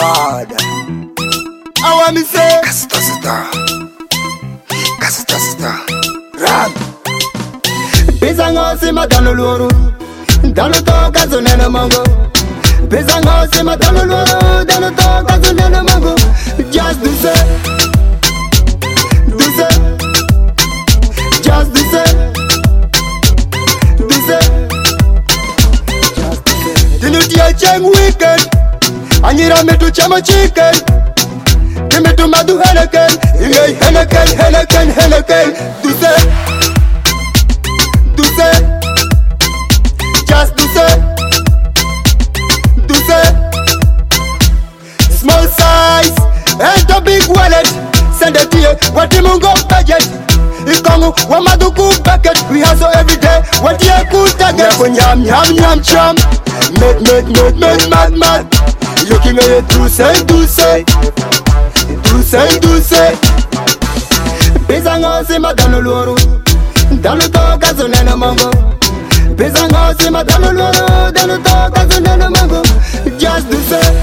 God. I want me say Kasita Ram Pizango si madano loro Dano to kazo nene mongo Pizango si madano loro Dano to kazo nene mongo Just do say Just do say Dinutia cheng weekend Anyira me to chama chicken Give me to madu Henneken Ingay Henneken Do say Just do say Small size and a big wallet Send it here, what you mungo budget Ikongu, wamadu ku bucket We hustle every day, what you cool target Nyam cham Make mad Looking at it, do say Pizango si madano loro Dano to kazo nene mongo Pizango si madano loro Dano to kazo nene mongo Just do say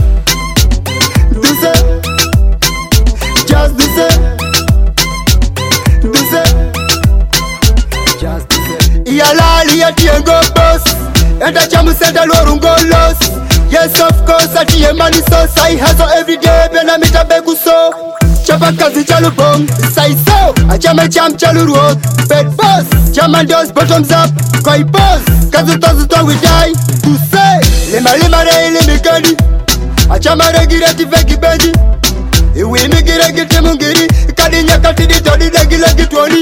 Just do say Iyalali ya tiengo boss Enda chamu senda loro ngolos Yes of course ati ye money sauce I hustle every day bena mita begu so Chapa kazi chalu bong Say so Achame cham chalu road Bed boss Chaman does bottoms up Koi boss Kazu to we die To say Lima re limi kandi Achama regire ti veki benji Iwi migire giti mungiri Kadi nyakati di todi legi tuoni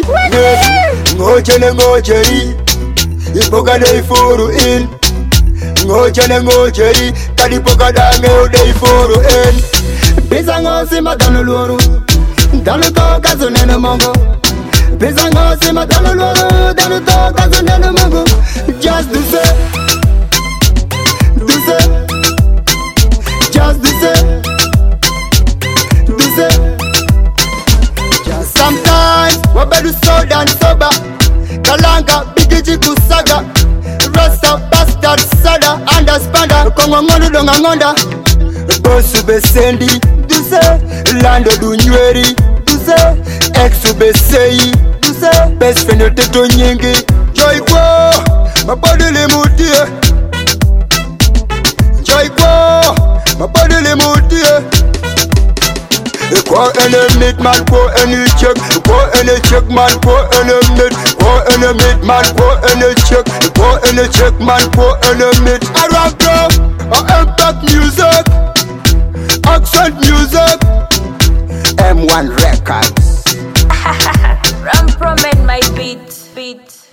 Ngojeri Ipoga de ifuru in Ngojeri Kadi poga dange ude ifuru in Pizango si madano loro Dano to kazo nene mongo Pizango si madano loro Dano to kazo nene mongo Just do say Just do say Sometimes wabedu soda and soba Kalanga bigiji kusaga Rasta bastard sada Underspanda Kongo ngono donga ngonda Bosu besendi Duse Lando dunyweri Duse Exu beseyi Duse Best friend yoteto nyingi Joy kwa Mabodile mutie Joy kwa Mabodile mutie Kwa ene meat man, kwa ene check man, kwa ene meat, kwa ene meat man, kwa ene check man, kwa ene meat. I rap drum, I impact music, accent music, M1 Records. Ram Pro made my beat.